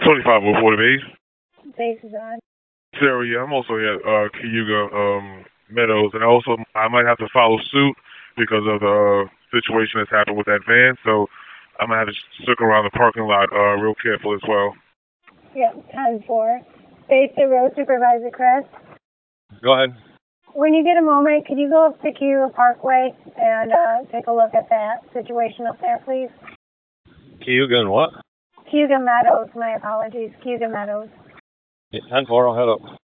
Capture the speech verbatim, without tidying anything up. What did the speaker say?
twenty-five oh forty base. Base is on. Sarah, yeah, I'm also here at uh, Cayuga um, Meadows, and also I might have to follow suit because of the uh, situation that's happened with that van, so I'm going to have to circle around the parking lot uh, real careful as well. Yep, time four. Base to Road Supervisor Chris. Go ahead. When you get a moment, could you go up to Cayuga Parkway and uh, take a look at that situation up there, please? Cayuga and what? Cayuga Meadows, my apologies. Cayuga Meadows. ten four, I'll head up.